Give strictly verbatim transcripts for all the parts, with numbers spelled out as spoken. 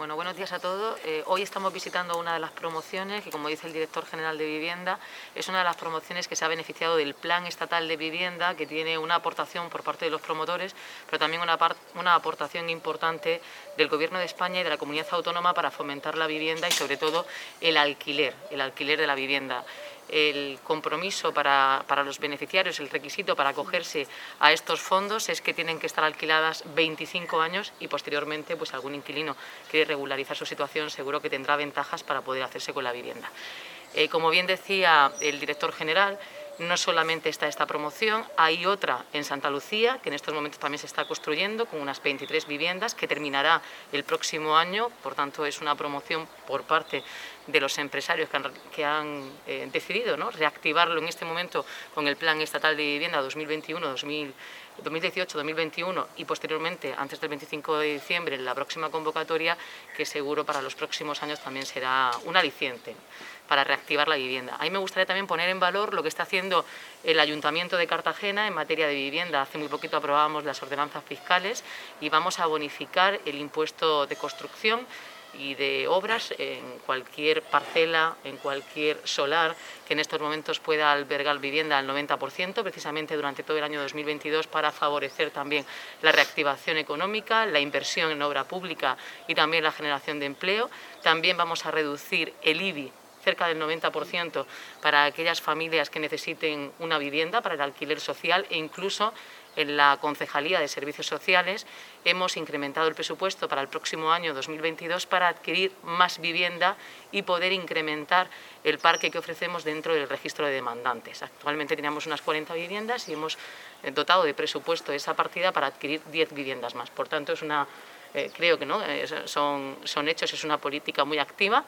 Bueno, buenos días a todos. Eh, hoy estamos visitando una de las promociones que, como dice el director general de Vivienda, es una de las promociones que se ha beneficiado del Plan Estatal de Vivienda, que tiene una aportación por parte de los promotores, pero también una, una aportación importante del Gobierno de España y de la Comunidad Autónoma para fomentar la vivienda y, sobre todo, el alquiler, el alquiler de la vivienda. El compromiso para, para los beneficiarios, el requisito para acogerse a estos fondos es que tienen que estar alquiladas veinticinco años y posteriormente pues algún inquilino quiere regularizar su situación, seguro que tendrá ventajas para poder hacerse con la vivienda. Eh, como bien decía el director general, no solamente está esta promoción, hay otra en Santa Lucía, que en estos momentos también se está construyendo, con unas veintitrés viviendas, que terminará el próximo año. Por tanto, es una promoción por parte de los empresarios que han, que han eh, decidido, ¿no?, reactivarlo en este momento con el Plan Estatal de Vivienda dos mil veintiuno dos mil dieciocho dos mil veintiuno y posteriormente, antes del veinticinco de diciembre, en la próxima convocatoria, que seguro para los próximos años también será un aliciente para reactivar la vivienda. A mí me gustaría también poner en valor lo que está haciendo el Ayuntamiento de Cartagena en materia de vivienda. Hace muy poquito aprobamos las ordenanzas fiscales y vamos a bonificar el impuesto de construcción y de obras en cualquier parcela, en cualquier solar que en estos momentos pueda albergar vivienda al noventa por ciento, precisamente durante todo el año dos mil veintidós, para favorecer también la reactivación económica, la inversión en obra pública y también la generación de empleo. También vamos a reducir el I B I cerca del noventa por ciento para aquellas familias que necesiten una vivienda para el alquiler social, e incluso en la Concejalía de Servicios Sociales hemos incrementado el presupuesto para el próximo año dos mil veintidós para adquirir más vivienda y poder incrementar el parque que ofrecemos dentro del registro de demandantes. Actualmente teníamos unas cuarenta viviendas y hemos dotado de presupuesto esa partida para adquirir diez viviendas más. Por tanto, es una, eh, creo que no, eh, son, son hechos, es una política muy activa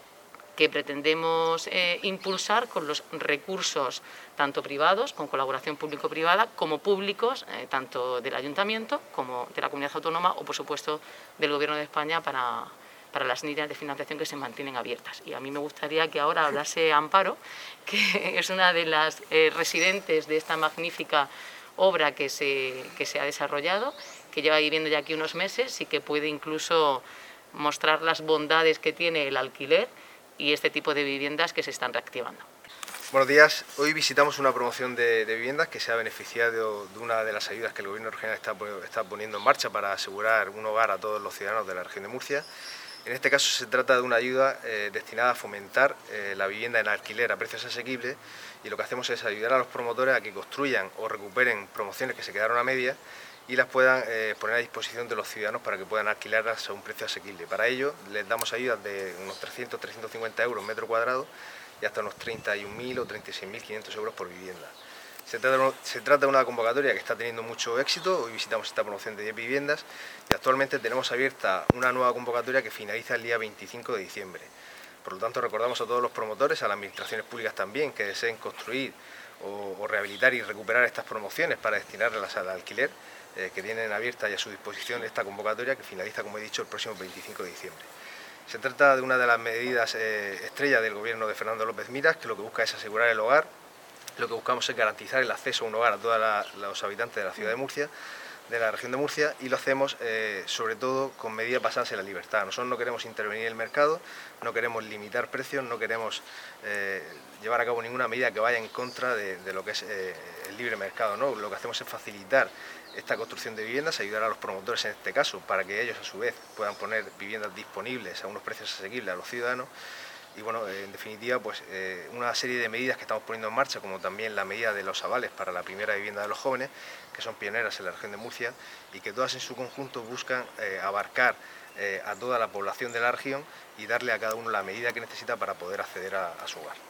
que pretendemos eh, impulsar con los recursos tanto privados, con colaboración público-privada, como públicos, eh, tanto del Ayuntamiento como de la Comunidad Autónoma o, por supuesto, del Gobierno de España para, para las líneas de financiación que se mantienen abiertas. Y a mí me gustaría que ahora hablase Amparo, que es una de las eh, residentes de esta magnífica obra que se, que se ha desarrollado, que lleva viviendo ya aquí unos meses y que puede incluso mostrar las bondades que tiene el alquiler y este tipo de viviendas que se están reactivando. Buenos días. Hoy visitamos una promoción de, de viviendas que se ha beneficiado de una de las ayudas que el Gobierno regional está, está poniendo en marcha para asegurar un hogar a todos los ciudadanos de la región de Murcia. En este caso se trata de una ayuda eh, destinada a fomentar eh, la vivienda en alquiler a precios asequibles, y lo que hacemos es ayudar a los promotores a que construyan o recuperen promociones que se quedaron a medias y las puedan eh, poner a disposición de los ciudadanos para que puedan alquilarlas a un precio asequible. Para ello les damos ayudas de unos trescientos a trescientos cincuenta euros metro cuadrado y hasta unos treinta y un mil o treinta y seis mil quinientos euros por vivienda. Se trata, se trata de una convocatoria que está teniendo mucho éxito. Hoy visitamos esta promoción de diez viviendas y actualmente tenemos abierta una nueva convocatoria que finaliza el día veinticinco de diciembre. Por lo tanto, recordamos a todos los promotores, a las administraciones públicas también, que deseen construir o, o rehabilitar y recuperar estas promociones para destinarlas al alquiler, eh, que tienen abierta y a su disposición esta convocatoria que finaliza, como he dicho, el próximo veinticinco de diciembre. Se trata de una de las medidas eh, estrella del Gobierno de Fernando López Miras, que lo que busca es asegurar el hogar. Lo que buscamos es garantizar el acceso a un hogar a todos la, los habitantes de la ciudad de Murcia, de la región de Murcia, y lo hacemos eh, sobre todo con medidas basadas en la libertad. Nosotros no queremos intervenir en el mercado, no queremos limitar precios, no queremos eh, llevar a cabo ninguna medida que vaya en contra de, de lo que es eh, el libre mercado, ¿no? Lo que hacemos es facilitar esta construcción de viviendas, ayudar a los promotores en este caso, para que ellos a su vez puedan poner viviendas disponibles a unos precios asequibles a los ciudadanos. Y bueno, en definitiva, pues eh, una serie de medidas que estamos poniendo en marcha, como también la medida de los avales para la primera vivienda de los jóvenes, que son pioneras en la región de Murcia y que todas en su conjunto buscan eh, abarcar eh, a toda la población de la región y darle a cada uno la medida que necesita para poder acceder a, a su hogar.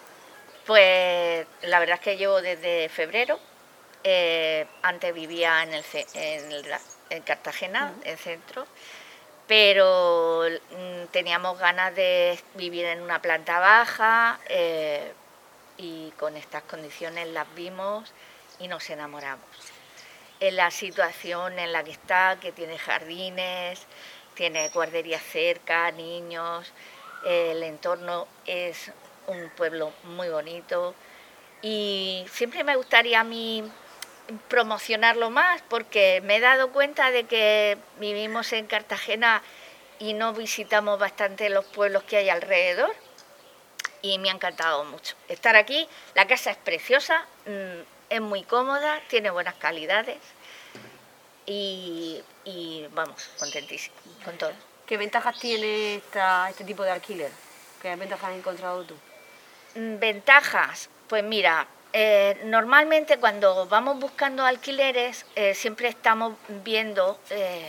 Pues la verdad es que yo desde febrero, eh, antes vivía en, el, en, la, en Cartagena, uh-huh. en centro, pero mm, teníamos ganas de vivir en una planta baja eh, y con estas condiciones las vimos y nos enamoramos. En la situación en la que está, que tiene jardines, tiene guarderías cerca, niños, eh, el entorno es un pueblo muy bonito y siempre me gustaría a mí promocionarlo más, porque me he dado cuenta de que vivimos en Cartagena y no visitamos bastante los pueblos que hay alrededor y me ha encantado mucho estar aquí. La casa es preciosa, es muy cómoda, tiene buenas calidades y, y vamos, contentísima con todo. ¿Qué ventajas tiene esta, este tipo de alquiler? ¿Qué ventajas has encontrado tú? Ventajas, pues mira, eh, normalmente cuando vamos buscando alquileres eh, siempre estamos viendo eh,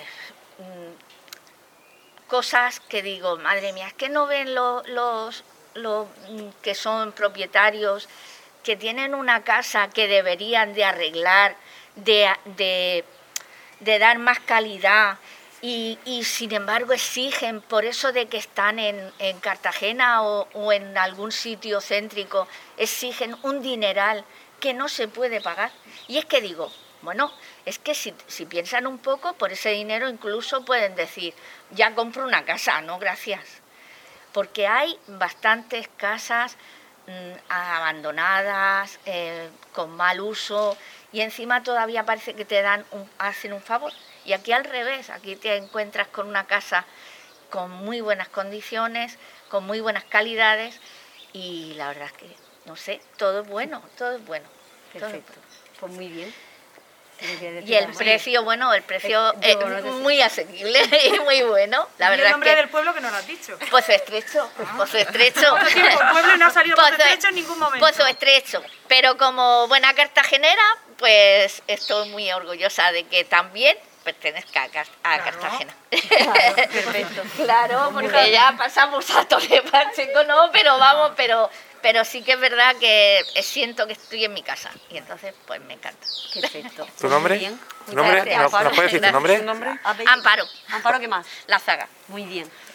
cosas que digo, madre mía, es que no ven lo, los, los que son propietarios, que tienen una casa que deberían de arreglar, de, de, de dar más calidad. Y, y sin embargo exigen, por eso de que están en, en Cartagena o, o en algún sitio céntrico, exigen un dineral que no se puede pagar. Y es que digo, bueno, es que si, si piensan un poco, por ese dinero incluso pueden decir, ya compro una casa, no gracias. Porque hay bastantes casas mmm, abandonadas, eh, con mal uso, y encima todavía parece que te dan un, hacen un favor. Y aquí al revés, aquí te encuentras con una casa con muy buenas condiciones, con muy buenas calidades y la verdad es que, no sé, todo es bueno, todo es bueno. Perfecto, pues muy bien. Y el precio, bueno, el precio es eh, muy asequible y muy bueno. La verdad ¿Y el nombre es que, del pueblo que no lo has dicho? Pozo Estrecho, Pozo Estrecho. ¿Cuánto tiempo? El pueblo no ha salido Pozo Estrecho en ningún momento. Pozo Estrecho, pero como buena cartagenera, pues estoy muy orgullosa de que también pertenezca a, Car a claro. Cartagena. Claro, perfecto. Claro, porque ya pasamos a Torre Pacheco, no, pero vamos, pero... Pero sí que es verdad que siento que estoy en mi casa y entonces pues me encanta. Perfecto. ¿Tu nombre? ¿Tu nombre? ¿Nos puedes decir tu nombre? ¿Tu nombre? Amparo. ¿Amparo qué más? La Zaga. Muy bien.